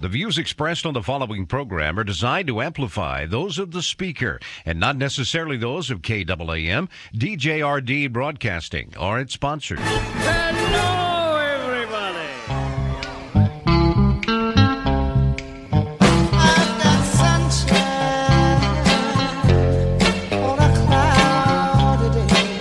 The views expressed on the following program are designed to amplify those of the speaker and not necessarily those of KAAM, DJRD Broadcasting, or its sponsors. Hello, everybody! I've got sunshine on a cloudy day.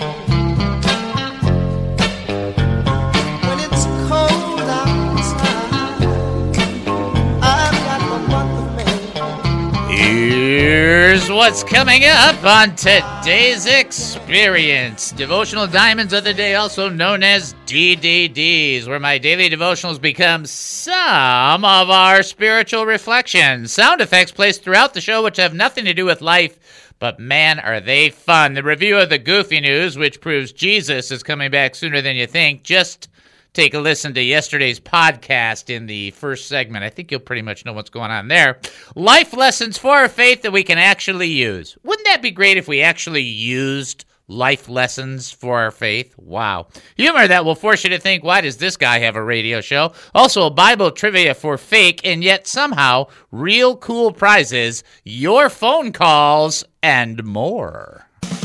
When it's cold outside, I've got the month of May. Here's what's coming up on today's experience. Devotional Diamonds of the Day, also known as DDDs, where my daily devotionals become some of our spiritual reflections. Sound effects placed throughout the show which have nothing to do with life, but man, are they fun. The review of the Goofy News, which proves Jesus is coming back sooner than you think. Just take a listen to yesterday's podcast in the first segment. I think you'll pretty much know what's going on there. Life lessons for our faith that we can actually use. Wouldn't that be great if we actually used life lessons for our faith? Wow. Humor that will force you to think, why does this guy have a radio show? Also, Bible trivia for fake and yet somehow real cool prizes, your phone calls, and more.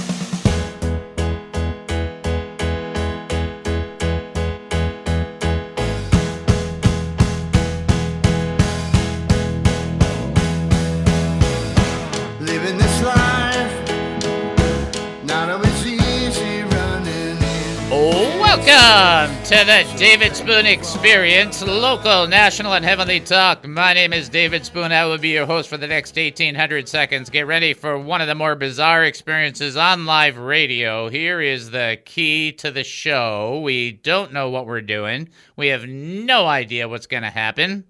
Living this life, not always easy running in. Welcome to the David Spoon Experience, local, national, and heavenly talk. My name is David Spoon. I will be your host for the next 1,800 seconds. Get ready for one of the more bizarre experiences on live radio. Here is the key to the show. We don't know what we're doing. We have no idea what's going to happen.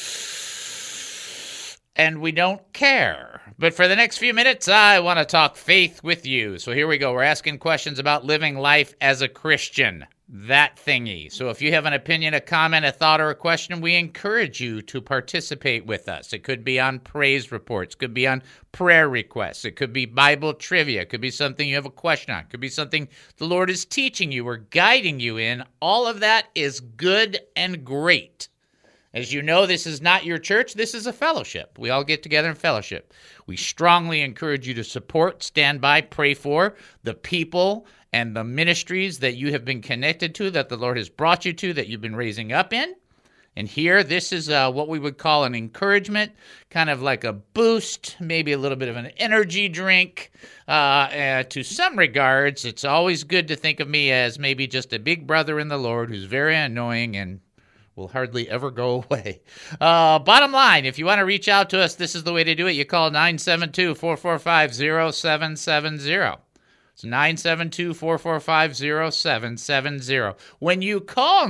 And we don't care. But for the next few minutes, I want to talk faith with you. So here we go. We're asking questions about living life as a Christian. That thingy. So if you have an opinion, a comment, a thought, or a question, we encourage you to participate with us. It could be on praise reports. It could be on prayer requests. It could be Bible trivia. It could be something you have a question on. It could be something the Lord is teaching you or guiding you in. All of that is good and great. As you know, this is not your church. This is a fellowship. We all get together in fellowship. We strongly encourage you to support, stand by, pray for the people and the ministries that you have been connected to, that the Lord has brought you to, that you've been raising up in. And here, this is what we would call an encouragement, kind of like a boost, maybe a little bit of an energy drink. To some regards, it's always good to think of me as maybe just a big brother in the Lord who's very annoying and will hardly ever go away. Bottom line, if you want to reach out to us, this is the way to do it. You call 972-445-0770. It's 972-445-0770. When you call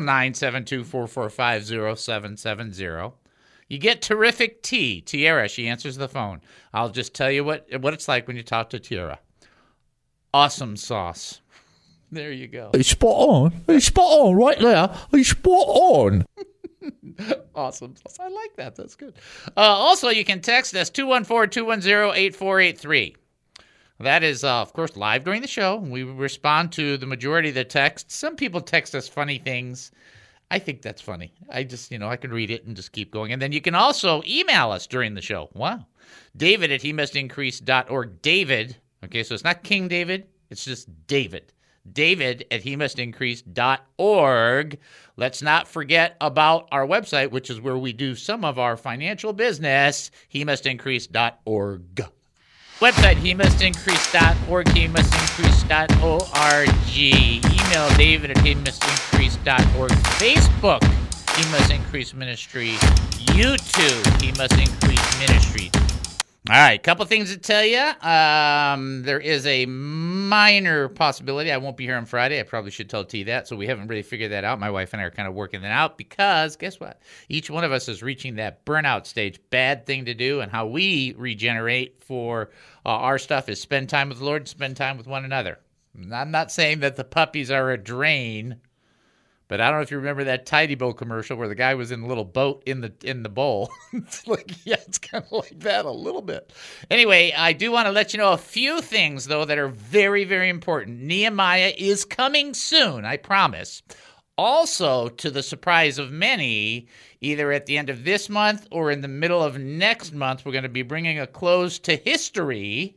972-445-0770, you get terrific tea. Tiara, she answers the phone. I'll just tell you what it's like when you talk to Tiara. Awesome sauce. There you go. It's spot on. It's spot on right there. It's spot on. Awesome. I like that. That's good. Also, you can text us 214-210-8483. That is, of course, live during the show. We respond to the majority of the texts. Some people text us funny things. I think that's funny. I just, I can read it and just keep going. And then you can also email us during the show. Wow. David at hemustincrease.org. David. Okay, so it's not King David. It's just David. David at hemustincrease.org. Let's not forget about our website, which is where we do some of our financial business, hemustincrease.org. Website, hemustincrease.org, hemustincrease.org. Email David at hemustincrease.org. Facebook, He Must Increase Ministry. YouTube, He Must Increase Ministry. All right, couple things to tell you. There is a minor possibility I won't be here on Friday. I probably should tell T that, so we haven't really figured that out. My wife and I are kind of working that out because, guess what? Each one of us is reaching that burnout stage. Bad thing to do, and how we regenerate for our stuff is spend time with the Lord and spend time with one another. I'm not saying that the puppies are a drain, but I don't know if you remember that Tidy Bowl commercial where the guy was in a little boat in the bowl. It's it's kind of like that a little bit. Anyway, I do want to let you know a few things, though, that are very, very important. Nehemiah is coming soon, I promise. Also, to the surprise of many, either at the end of this month or in the middle of next month, we're going to be bringing a close to history.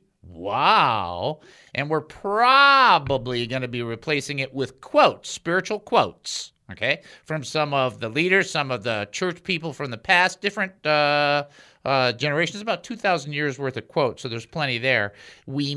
Wow. And we're probably going to be replacing it with quotes, spiritual quotes, okay, from some of the leaders, some of the church people from the past, different generations, about 2,000 years worth of quotes, so there's plenty there. We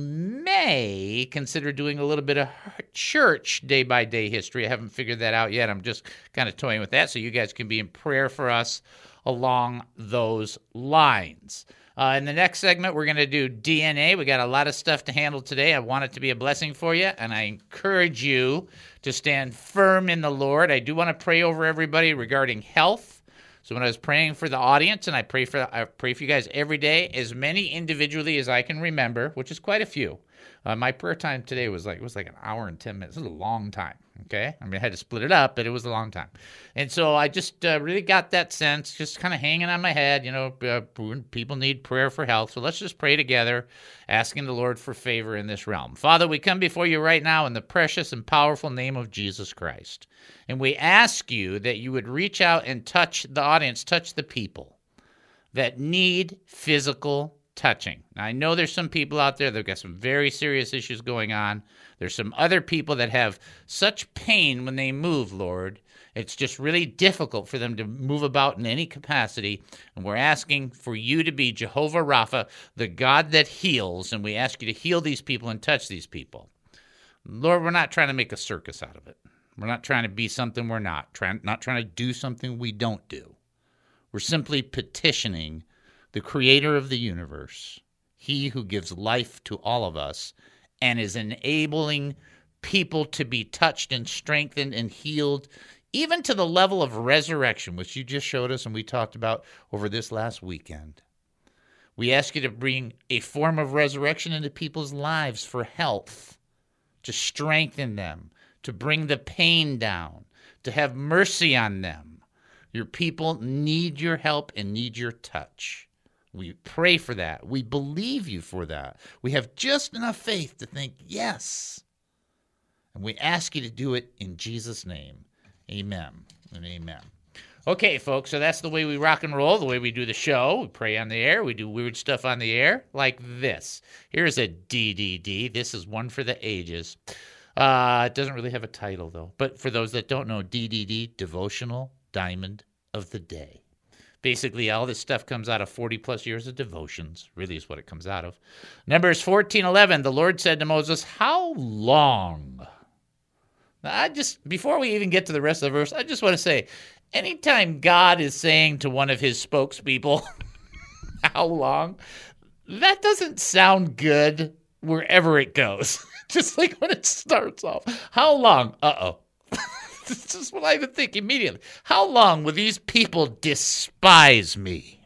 may consider doing a little bit of church day-by-day history. I haven't figured that out yet. I'm just kind of toying with that, so you guys can be in prayer for us along those lines. In the next segment, we're going to do DNA. We got a lot of stuff to handle today. I want it to be a blessing for you, and I encourage you to stand firm in the Lord. I do want to pray over everybody regarding health. So when I was praying for the audience, and I pray for you guys every day, as many individually as I can remember, which is quite a few. My prayer time today was like an hour and 10 minutes. It was a long time. Okay, I mean I had to split it up, but it was a long time, and so I just really got that sense, just kind of hanging on my head. You know, people need prayer for health, so let's just pray together, asking the Lord for favor in this realm. Father, we come before you right now in the precious and powerful name of Jesus Christ, and we ask you that you would reach out and touch the audience, touch the people that need physical touching. Now, I know there's some people out there that have got some very serious issues going on. There's some other people that have such pain when they move, Lord. It's just really difficult for them to move about in any capacity. And we're asking for you to be Jehovah Rapha, the God that heals. And we ask you to heal these people and touch these people. Lord, we're not trying to make a circus out of it. We're not trying to be something we're not. Not trying to do something we don't do. We're simply petitioning the creator of the universe, he who gives life to all of us and is enabling people to be touched and strengthened and healed, even to the level of resurrection, which you just showed us and we talked about over this last weekend. We ask you to bring a form of resurrection into people's lives for health, to strengthen them, to bring the pain down, to have mercy on them. Your people need your help and need your touch. We pray for that. We believe you for that. We have just enough faith to think, yes. And we ask you to do it in Jesus' name. Amen and amen. Okay, folks, so that's the way we rock and roll, the way we do the show. We pray on the air. We do weird stuff on the air like this. Here's a DDD. This is one for the ages. It doesn't really have a title, though. But for those that don't know, DDD, Devotional Diamond of the Day. Basically, all this stuff comes out of 40-plus years of devotions, really is what it comes out of. Numbers 14:11, the Lord said to Moses, how long? Now, before we even get to the rest of the verse, I just want to say, anytime God is saying to one of his spokespeople, how long, that doesn't sound good wherever it goes. Just like when it starts off. How long? Uh-oh. This is what I would think immediately. How long will these people despise me?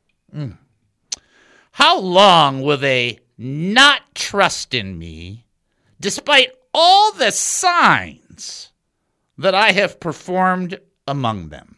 How long will they not trust in me, despite all the signs that I have performed among them?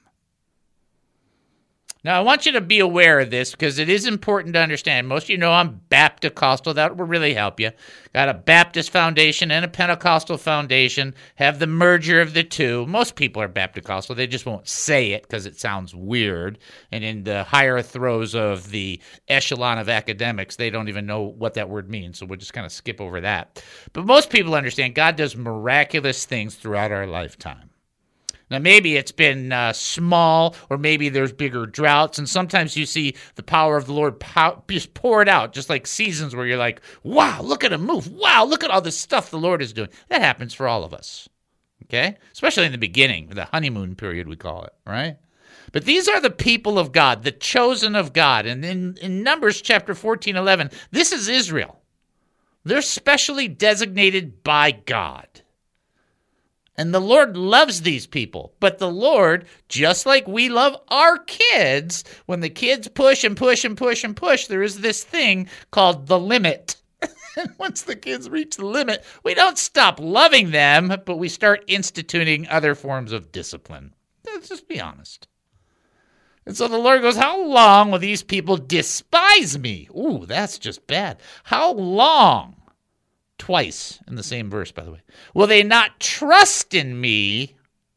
Now, I want you to be aware of this because it is important to understand. Most of you know I'm Baptist-Costal. That will really help you. Got a Baptist foundation and a Pentecostal foundation. Have the merger of the two. Most people are Baptist-Costal. They just won't say it because it sounds weird. And in the higher throes of the echelon of academics, they don't even know what that word means. So we'll just kind of skip over that. But most people understand God does miraculous things throughout our lifetime. Now, maybe it's been small, or maybe there's bigger droughts, and sometimes you see the power of the Lord just poured out, just like seasons where you're like, wow, look at him move. Wow, look at all this stuff the Lord is doing. That happens for all of us, okay? Especially in the beginning, the honeymoon period, we call it, right? But these are the people of God, the chosen of God. And in Numbers chapter 14:11, this is Israel. They're specially designated by God. And the Lord loves these people. But the Lord, just like we love our kids, when the kids push and push and push and push, there is this thing called the limit. And once the kids reach the limit, we don't stop loving them, but we start instituting other forms of discipline. Let's just be honest. And so the Lord goes, how long will these people despise me? Ooh, that's just bad. How long? Twice in the same verse, by the way. Will they not trust in me?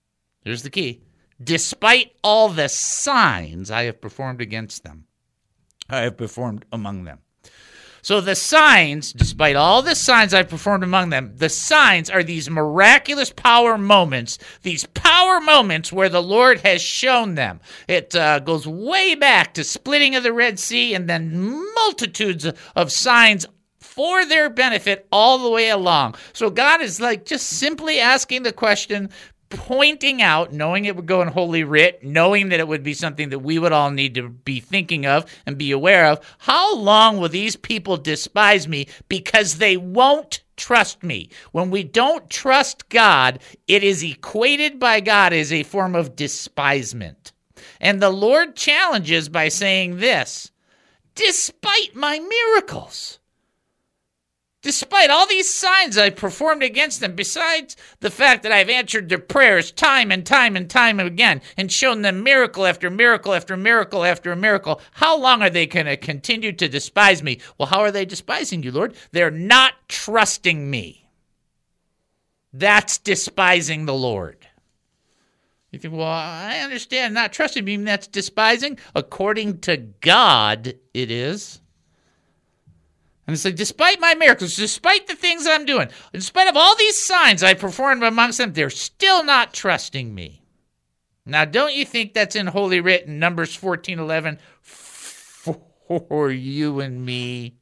Here's the key. Despite all the signs I have performed against them, I have performed among them. So the signs, despite all the signs I've performed among them, the signs are these miraculous power moments, where the Lord has shown them. It goes way back to splitting of the Red Sea and then multitudes of signs for their benefit all the way along. So God is like just simply asking the question, pointing out, knowing it would go in Holy Writ, knowing that it would be something that we would all need to be thinking of and be aware of. How long will these people despise me because they won't trust me? When we don't trust God, it is equated by God as a form of despisement. And the Lord challenges by saying this, despite my miracles, despite all these signs I've performed against them, besides the fact that I've answered their prayers time and time and time again and shown them miracle after miracle after miracle after miracle, how long are they going to continue to despise me? Well, how are they despising you, Lord? They're not trusting me. That's despising the Lord. You think, well, I understand not trusting me, that's despising. According to God, it is. And it's like, despite my miracles, despite the things I'm doing, in spite of all these signs I performed amongst them, they're still not trusting me. Now, don't you think that's in Holy Writ in Numbers 14:11 for you and me?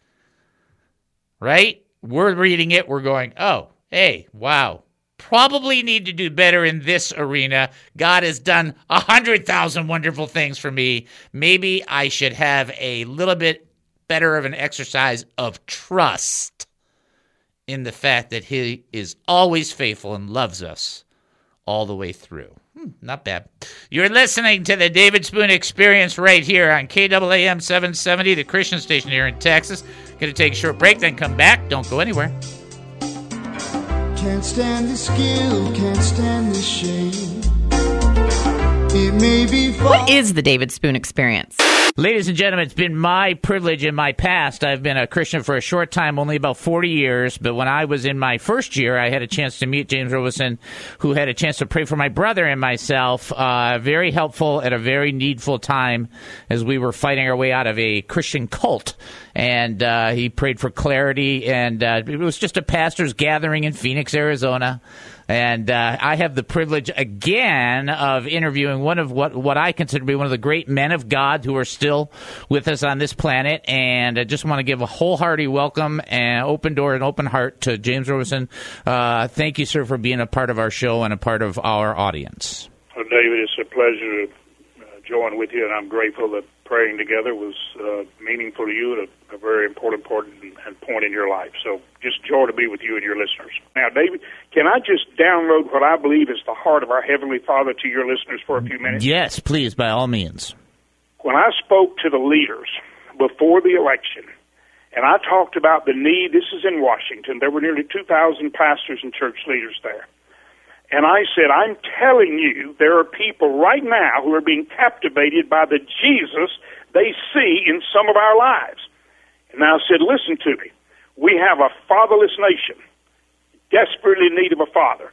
Right? We're reading it, we're going, oh, hey, wow. Probably need to do better in this arena. God has done 100,000 wonderful things for me. Maybe I should have a little bit better of an exercise of trust in the fact that he is always faithful and loves us all the way through. Not bad. You're listening to the David Spoon Experience right here on KAAM 770, the Christian station here in Texas. Going to take a short break, then come back. Don't go anywhere. Can't stand this guilt, can't stand this shame. It may be far. What is the David Spoon Experience? Ladies and gentlemen, it's been my privilege in my past. I've been a Christian for a short time, only about 40 years. But when I was in my first year, I had a chance to meet James Robeson, who had a chance to pray for my brother and myself. Very helpful at a very needful time as we were fighting our way out of a Christian cult. And he prayed for clarity. And it was just a pastor's gathering in Phoenix, Arizona. And I have the privilege again of interviewing one of what I consider to be one of the great men of God who are still with us on this planet. And I just want to give a wholehearted welcome and open door and open heart to James Robeson. Thank you, sir, for being a part of our show and a part of our audience. Well, David, it's a pleasure to join with you, and I'm grateful that praying together was meaningful to you and a very important point in your life. So just joy to be with you and your listeners. Now, David, can I just download what I believe is the heart of our Heavenly Father to your listeners for a few minutes? Yes, please, by all means. When I spoke to the leaders before the election, and I talked about the need, this is in Washington, there were nearly 2,000 pastors and church leaders there. And I said, I'm telling you, there are people right now who are being captivated by the Jesus they see in some of our lives. And I said, listen to me. We have a fatherless nation, desperately in need of a father.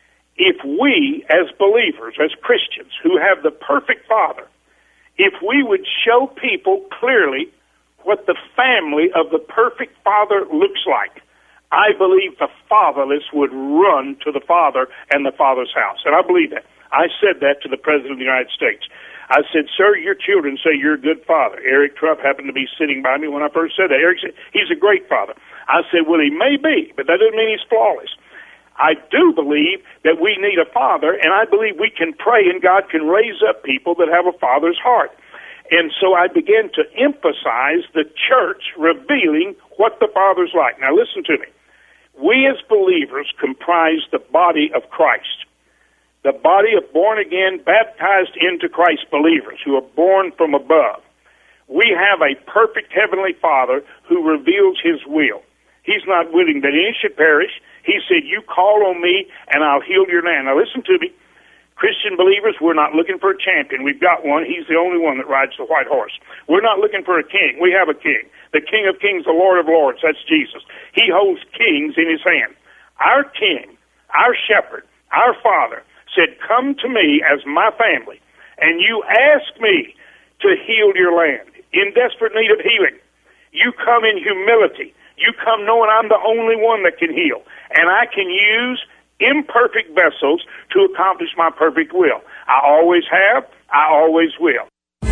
If we, as believers, as Christians, who have the perfect father, if we would show people clearly what the family of the perfect father looks like, I believe the fatherless would run to the Father and the Father's house. And I believe that. I said that to the President of the United States. I said, sir, your children say you're a good father. Eric Trump happened to be sitting by me when I first said that. Eric said, he's a great father. I said, well, he may be, but that doesn't mean he's flawless. I do believe that we need a father, and I believe we can pray and God can raise up people that have a father's heart. And so I began to emphasize the church revealing what the Father's like. Now listen to me. We as believers comprise the body of Christ, the body of born-again, baptized into Christ believers who are born from above. We have a perfect Heavenly Father who reveals His will. He's not willing that any should perish. He said, you call on me and I'll heal your land. Now listen to me. Christian believers, we're not looking for a champion. We've got one. He's the only one that rides the white horse. We're not looking for a king. We have a king. The King of Kings, the Lord of Lords. That's Jesus. He holds kings in His hand. Our King, our Shepherd, our Father said, come to me as my family, and you ask me to heal your land in desperate need of healing. You come in humility. You come knowing I'm the only one that can heal, and I can use imperfect vessels to accomplish my perfect will. I always have. I always will.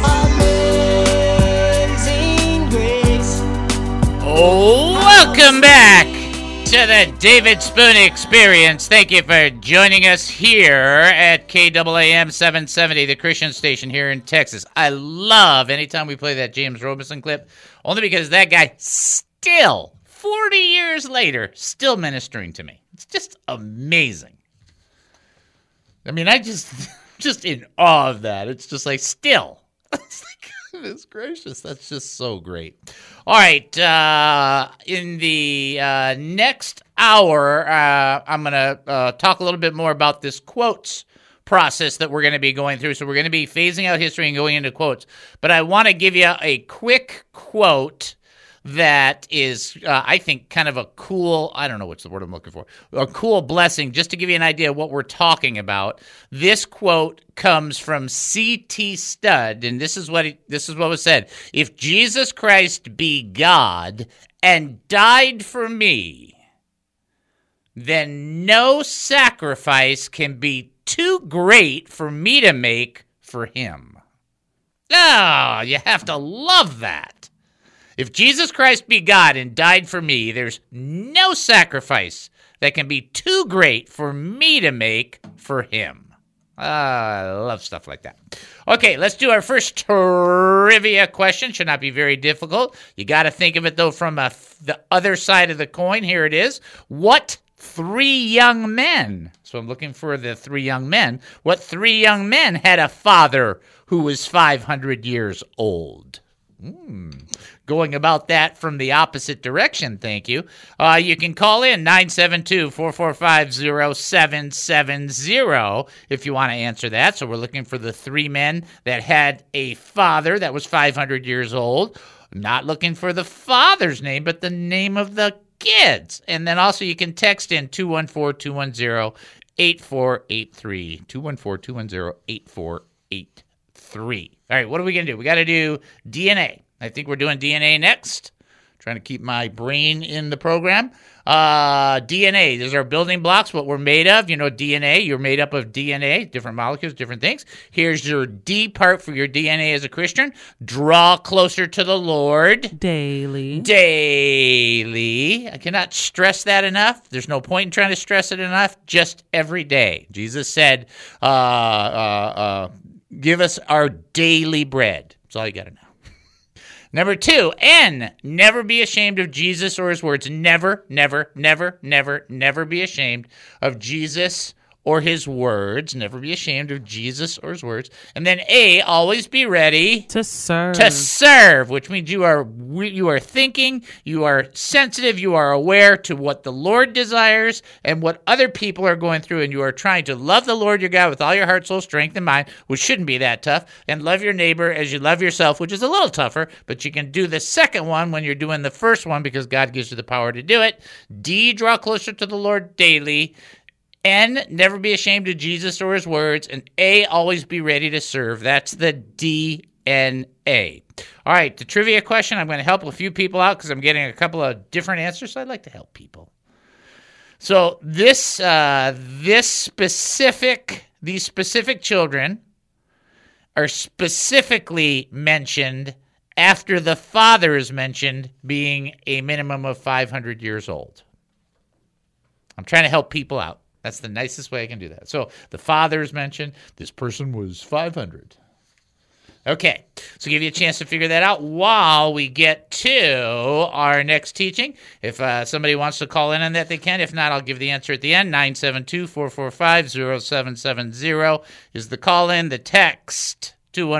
Amazing grace. Welcome back to the David Spoon Experience. Thank you for joining us here at KAAM 770, the Christian station here in Texas. I love anytime we play that James Robison clip, only because that guy still, 40 years later, still ministering to me. It's just amazing. I mean, I just in awe of that. It's just like, still. It's like, goodness gracious. That's just so great. All right. In the next hour, I'm going to talk a little bit more about this quotes process that we're going to be going through. So we're going to be phasing out history and going into quotes. But I want to give you a quick quote that is, I think, kind of a cool, I don't know what's the word I'm looking for, a cool blessing, just to give you an idea of what we're talking about. This quote comes from C.T. Studd, and this is what was said. If Jesus Christ be God and died for me, then no sacrifice can be too great for me to make for him. Oh, you have to love that. If Jesus Christ be God and died for me, there's no sacrifice that can be too great for me to make for him. I love stuff like that. Okay, let's do our first trivia question. Should not be very difficult. You got to think of it, though, from the other side of the coin. Here it is. What three young men, so I'm looking for the three young men, what three young men had a father who was 500 years old? Going about that from the opposite direction, thank you. You can call in 972-445-0770 if you want to answer that. So we're looking for the three men that had a father that was 500 years old. Not looking for the father's name, but the name of the kids. And then also you can text in 214-210-8483. 214-210-8483. All right, what are we going to do? We got to do DNA. I think we're doing DNA next. Trying to keep my brain in the program. DNA, these are building blocks, what we're made of. You know, DNA, you're made up of DNA, different molecules, different things. Here's your D part for your DNA as a Christian. Draw closer to the Lord. Daily. I cannot stress that enough. There's no point in trying to stress it enough. Just every day. Jesus said, give us our daily bread. That's all you got to know. Number 2, N, never be ashamed of Jesus or his words. Never, never, never, never, never be ashamed of Jesus or his words. Never be ashamed of Jesus or his words. And then A, always be ready to serve. To serve, which means you are thinking, you are sensitive, you are aware to what the Lord desires and what other people are going through, and you are trying to love the Lord your God with all your heart, soul, strength, and mind, which shouldn't be that tough, and love your neighbor as you love yourself, which is a little tougher, but you can do the second one when you're doing the first one because God gives you the power to do it. D, draw closer to the Lord daily. N, never be ashamed of Jesus or his words. And A, always be ready to serve. That's the DNA. All right, the trivia question, I'm going to help a few people out because I'm getting a couple of different answers, so I'd like to help people. So these specific children are specifically mentioned after the father is mentioned being a minimum of 500 years old. I'm trying to help people out. That's the nicest way I can do that. So the father is mentioned. This person was 500. Okay, so give you a chance to figure that out while we get to our next teaching. If somebody wants to call in on that, they can. If not, I'll give the answer at the end. 972-445-0770 is the call-in. The text,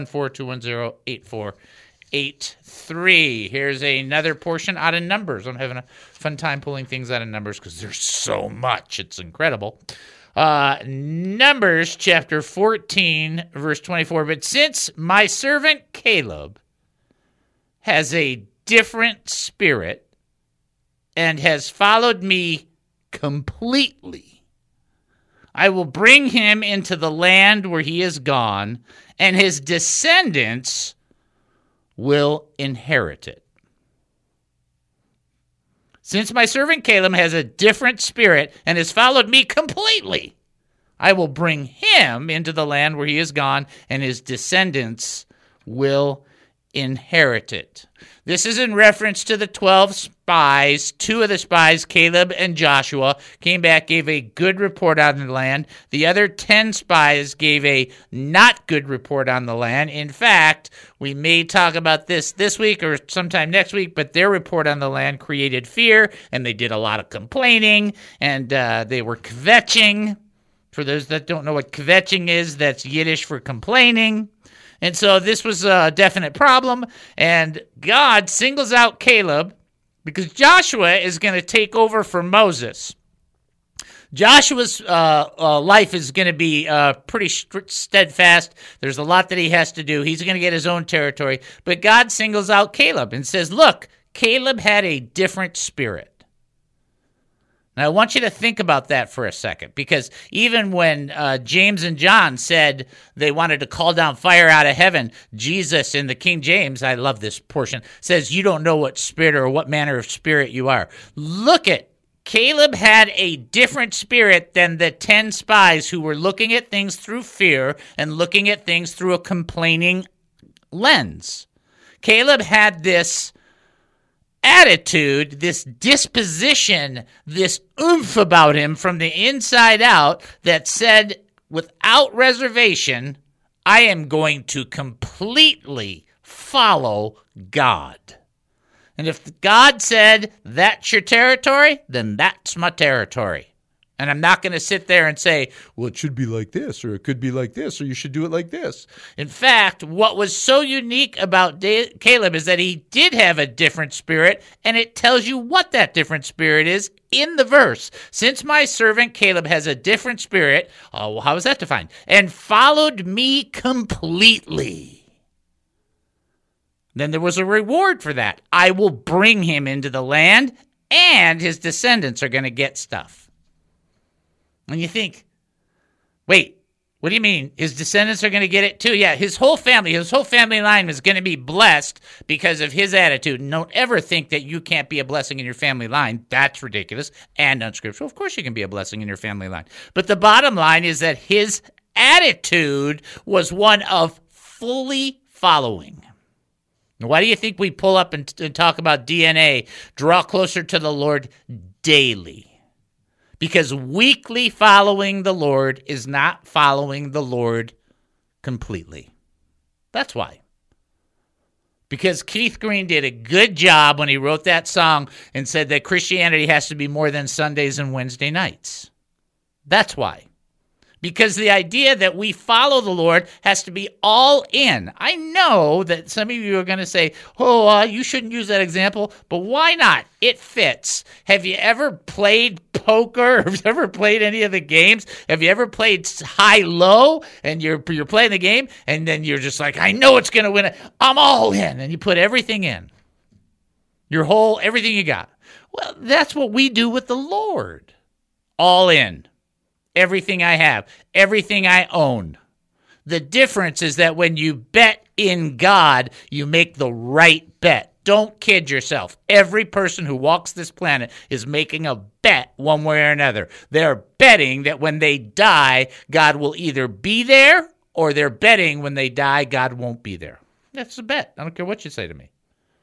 214-210-8483. Here's another portion out of Numbers. I'm having a fun time pulling things out of Numbers because there's so much. It's incredible. Numbers chapter 14, verse 24. But since my servant Caleb has a different spirit and has followed me completely, I will bring him into the land where he is gone, and his descendants will inherit it. Since my servant Caleb has a different spirit and has followed me completely, I will bring him into the land where he is gone, and his descendants will inherit it. This is in reference to the 12 spies. 2 of the spies, Caleb and Joshua, came back, gave a good report on the land. The other 10 spies gave a not good report on the land. In fact, we may talk about this week or sometime next week, but their report on the land created fear, and they did a lot of complaining, and they were kvetching. For those that don't know what kvetching is, that's Yiddish for complaining. And so this was a definite problem, and God singles out Caleb because Joshua is going to take over for Moses. Joshua's life is going to be pretty steadfast. There's a lot that he has to do. He's going to get his own territory. But God singles out Caleb and says, look, Caleb had a different spirit. Now, I want you to think about that for a second, because even when James and John said they wanted to call down fire out of heaven, Jesus in the King James, I love this portion, says, you don't know what spirit or what manner of spirit you are. Look at Caleb had a different spirit than the 10 spies who were looking at things through fear and looking at things through a complaining lens. Caleb had this attitude, this disposition, this oomph about him from the inside out that said, without reservation, I am going to completely follow God. And if God said, that's your territory, then that's my territory. And I'm not going to sit there and say, well, it should be like this, or it could be like this, or you should do it like this. In fact, what was so unique about Caleb is that he did have a different spirit, and it tells you what that different spirit is in the verse. Since my servant Caleb has a different spirit, oh, how is that defined? And followed me completely. Then there was a reward for that. I will bring him into the land, and his descendants are going to get stuff. And you think, wait, what do you mean? His descendants are going to get it too? Yeah, his whole family line is going to be blessed because of his attitude. And don't ever think that you can't be a blessing in your family line. That's ridiculous and unscriptural. Of course you can be a blessing in your family line. But the bottom line is that his attitude was one of fully following. Why do you think we pull up and talk about DNA, draw closer to the Lord daily? Because weakly following the Lord is not following the Lord completely. That's why. Because Keith Green did a good job when he wrote that song and said that Christianity has to be more than Sundays and Wednesday nights. That's why. Because the idea that we follow the Lord has to be all in. I know that some of you are going to say, you shouldn't use that example, but why not? It fits. Have you ever played poker? Have you ever played any of the games? Have you ever played high-low and you're playing the game and then you're just like, I know it's going to win. I'm all in. And you put everything in. Everything you got. Well, that's what we do with the Lord. All in. Everything I have, everything I own. The difference is that when you bet in God, you make the right bet. Don't kid yourself. Every person who walks this planet is making a bet one way or another. They're betting that when they die, God will either be there, or they're betting when they die, God won't be there. That's a bet. I don't care what you say to me.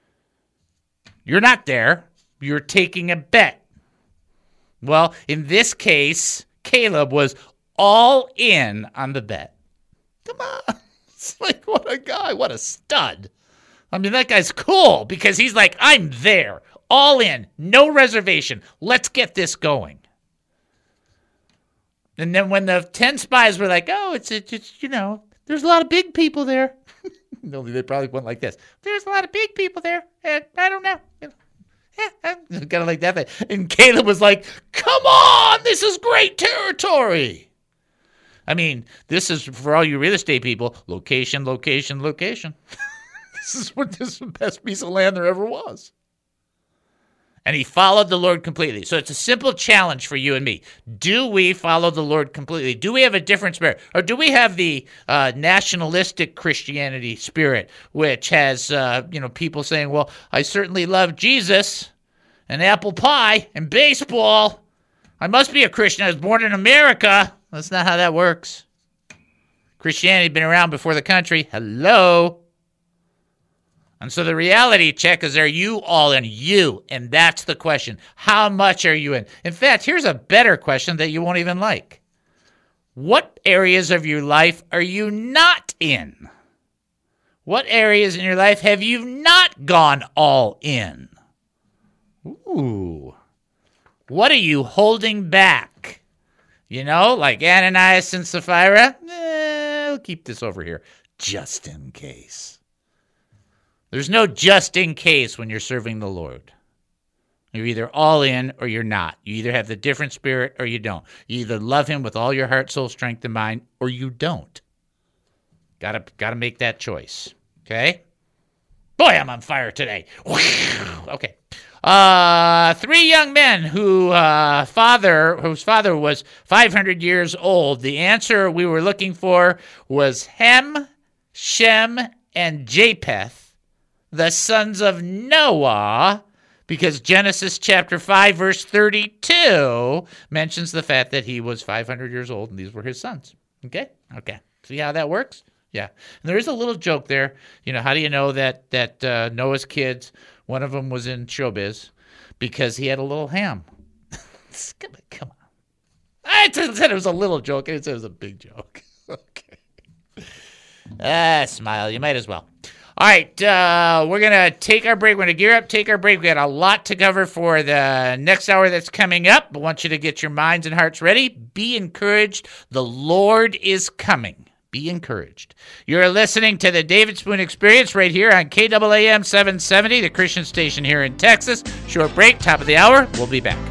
You're not there. You're taking a bet. Well, in this case, Caleb was all in on the bet. Come on. It's like, what a guy. What a stud. I mean, that guy's cool because he's like, I'm there. All in. No reservation. Let's get this going. And then when the 10 spies were like, it's there's a lot of big people there. They probably went like this. There's a lot of big people there. And I don't know. Kind of like that. And Caleb was like, come on, this is great territory. I mean, this is, for all you real estate people, location, location, location. This is the best piece of land there ever was. And he followed the Lord completely. So it's a simple challenge for you and me. Do we follow the Lord completely? Do we have a different spirit? Or do we have the nationalistic Christianity spirit, which has people saying, well, I certainly love Jesus and apple pie and baseball. I must be a Christian. I was born in America. That's not how that works. Christianity had been around before the country. Hello. And so the reality check is, are you all in? You. And that's the question. How much are you in? In fact, here's a better question that you won't even like. What areas of your life are you not in? What areas in your life have you not gone all in? Ooh. What are you holding back? Like Ananias and Sapphira? I'll keep this over here just in case. There's no just in case when you're serving the Lord. You're either all in or you're not. You either have the different spirit or you don't. You either love him with all your heart, soul, strength, and mind, or you don't. Gotta make that choice. Okay? Boy, I'm on fire today. Okay. 3 young men whose father was 500 years old. The answer we were looking for was Ham, Shem, and Japheth, the sons of Noah, because Genesis chapter 5, verse 32 mentions the fact that he was 500 years old and these were his sons. Okay? See how that works? Yeah. And there is a little joke there. How do you know that Noah's kids, one of them was in showbiz? Because he had a little ham. Come on. I said it was a little joke. I said it was a big joke. Okay. Smile. You might as well. All right, we're going to take our break. We're going to gear up, take our break. We got a lot to cover for the next hour that's coming up. I want you to get your minds and hearts ready. Be encouraged. The Lord is coming. Be encouraged. You're listening to the David Spoon Experience right here on KAAM 770, the Christian station here in Texas. Short break, top of the hour. We'll be back.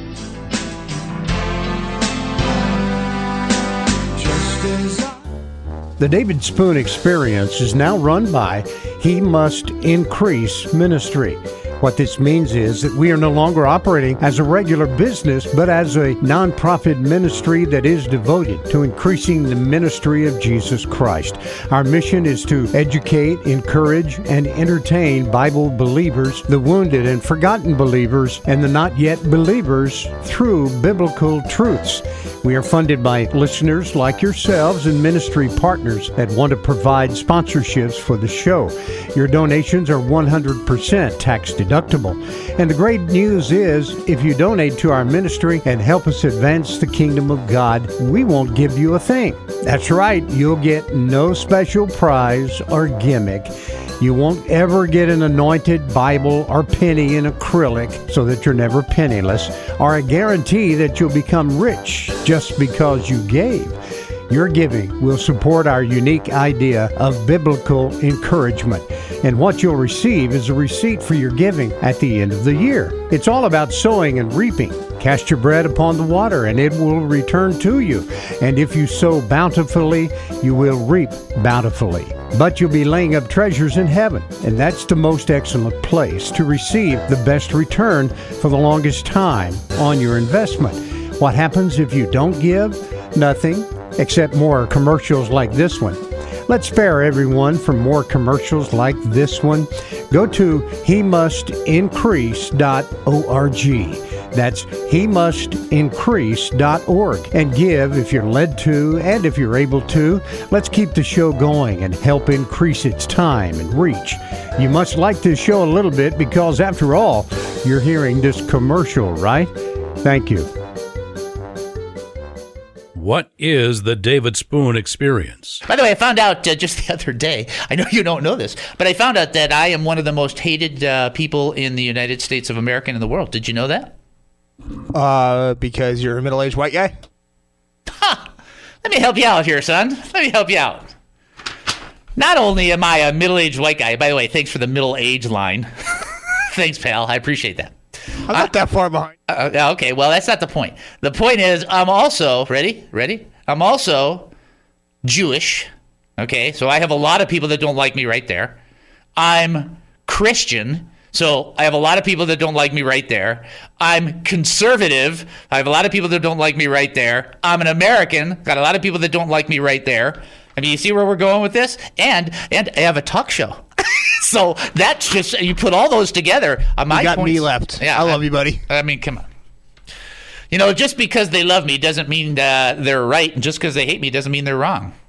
The David Spoon Experience is now run by He Must Increase Ministry. What this means is that we are no longer operating as a regular business, but as a nonprofit ministry that is devoted to increasing the ministry of Jesus Christ. Our mission is to educate, encourage, and entertain Bible believers, the wounded and forgotten believers, and the not yet believers through biblical truths. We are funded by listeners like yourselves and ministry partners that want to provide sponsorships for the show. Your donations are 100% tax deductible. And the great news is, if you donate to our ministry and help us advance the kingdom of God, we won't give you a thing. That's right, you'll get no special prize or gimmick. You won't ever get an anointed Bible or penny in acrylic so that you're never penniless, or a guarantee that you'll become rich just because you gave. Your giving will support our unique idea of biblical encouragement. And what you'll receive is a receipt for your giving at the end of the year. It's all about sowing and reaping. Cast your bread upon the water, and it will return to you. And if you sow bountifully, you will reap bountifully. But you'll be laying up treasures in heaven, and that's the most excellent place to receive the best return for the longest time on your investment. What happens if you don't give? Nothing, except more commercials like this one. Let's spare everyone from more commercials like this one. Go to hemustincrease.org. That's hemustincrease.org, and give if you're led to and if you're able to. Let's keep the show going and help increase its time and reach. You must like this show a little bit because, after all, you're hearing this commercial, right? Thank you. What is the David Spoon Experience? By the way, I found out just the other day, I know you don't know this, but I found out that I am one of the most hated people in the United States of America and in the world. Did you know that? Because you're a middle-aged white guy? Ha! Let me help you out here, son. Let me help you out. Not only am I a middle-aged white guy, by the way, thanks for the middle-age line. Thanks, pal. I appreciate that. I'm not that far behind. Okay, well, that's not the point. The point is, I'm also, ready? I'm also Jewish. Okay, so I have a lot of people that don't like me right there. I'm Christian, So I have a lot of people that don't like me right there. I'm conservative. I have a lot of people that don't like me right there. I'm an American. Got a lot of people that don't like me right there. I mean, you see where we're going with this? And I have a talk show. So that's just, you put all those together. You got me left. Yeah, I love you, buddy. I mean, come on. You know, just because they love me doesn't mean they're right. And just because they hate me doesn't mean they're wrong.